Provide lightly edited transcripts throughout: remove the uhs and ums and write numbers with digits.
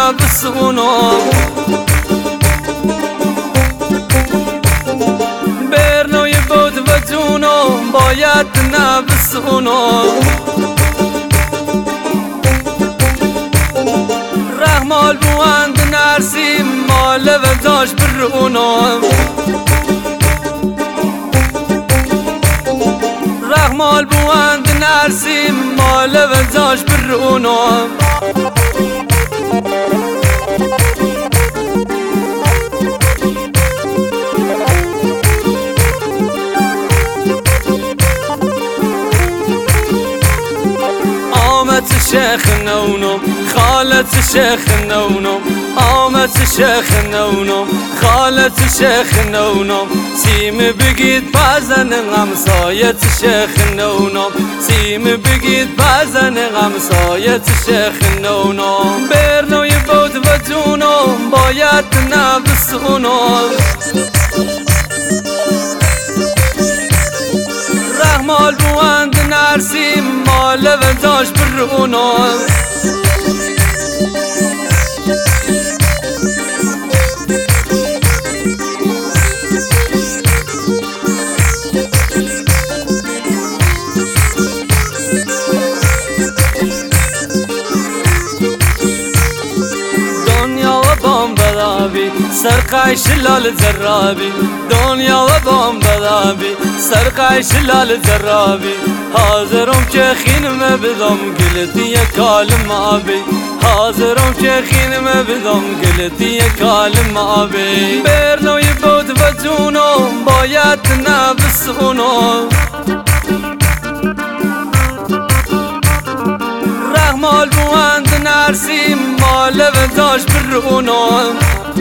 نبسونم برنوی بود و جونم باید نبسونم رحمال بوند نرسیم مال و داش برونم رحمال بوند نرسیم مال و داش برونم شیخ نونم خالت شیخ نونم آمد شیخ نونم خالت شیخ نونم سیم بگید بزن غمسایت شیخ نونم سیم بگید بزن غمسایت شیخ نونم برنوی بود و جونم باید نبسونم رحمال بوند نرسیم مال و داش برونم دنیا و بام بدابی سرقایش لال زرابی دنیا و بام بدابی سرقایش لال زرابی حاضرم که خینم بدم گلتی کالم آبی حاضرم که خینم بدم گلتی کالم آبی برنوی بود و جونم باید نبسونم رحمال بوند نرسیم مال و داش برونم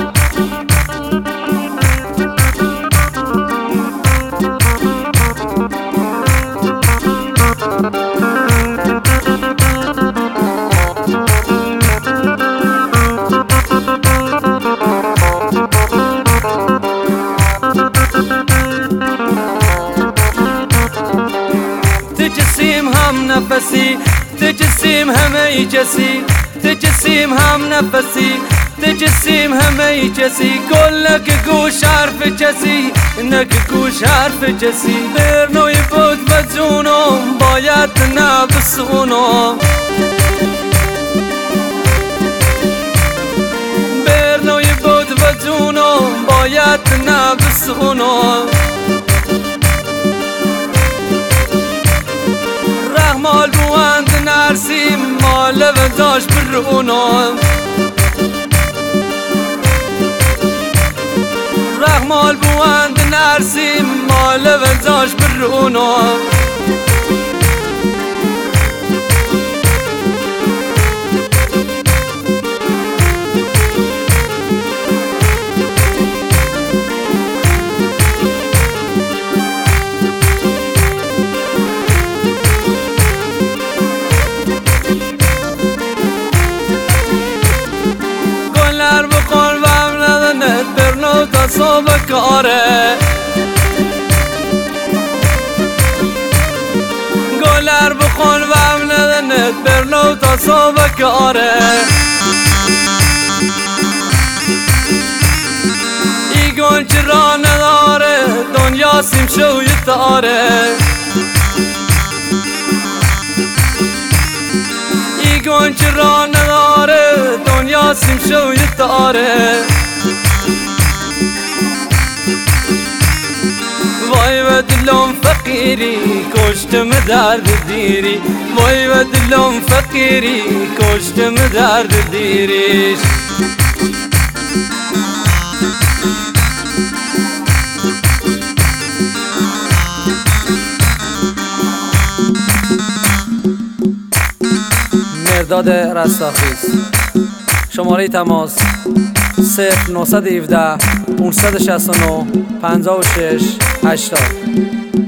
تجسیم هم نفسی تجسیم همه کسی تجسیم هم نفسی تجسیم همه کسی کلک گوش حرف کسی نک گوش حرف کسی برنوی بود و جونم باید نبسونم برنوی بود و جونم باید نبسونم رحمال بوند نرسیم مال و داش برونم رحمال بوند نرسیم مال و داش برونم تا صبح کاره گلر بخون و هم ندنت برنو تا صبح کاره ای گنج را نداره دنیا سیم شوی تاره ای گنج را نداره دنیا سیم شوی تاره وای و دلم فقیری کشتم درد دیری وای و دلم فقیری کشتم درد دیریش مرداد رستاخیز شماره تماس 0917 569 56 80